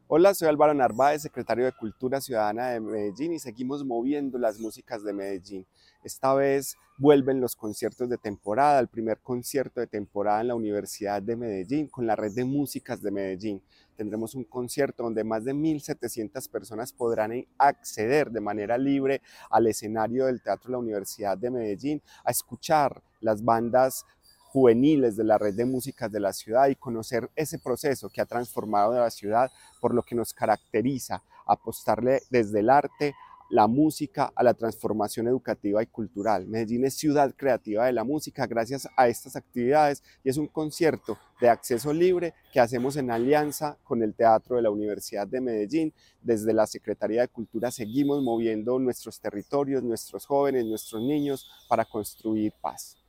Hola, soy Álvaro Narváez, secretario de Cultura Ciudadana de Medellín y seguimos moviendo las músicas de Medellín. Esta vez vuelven los conciertos de temporada, el primer concierto de temporada en la Universidad de Medellín con la Red de Músicas de Medellín. Tendremos un concierto donde más de 1.700 personas podrán acceder de manera libre al escenario del Teatro de la Universidad de Medellín a escuchar las bandas juveniles de la Red de Músicas de la ciudad y conocer ese proceso que ha transformado la ciudad, por lo que nos caracteriza, apostarle desde el arte, la música, a la transformación educativa y cultural. Medellín es ciudad creativa de la música gracias a estas actividades y es un concierto de acceso libre que hacemos en alianza con el Teatro de la Universidad de Medellín. Desde la Secretaría de Cultura seguimos moviendo nuestros territorios, nuestros jóvenes, nuestros niños para construir paz.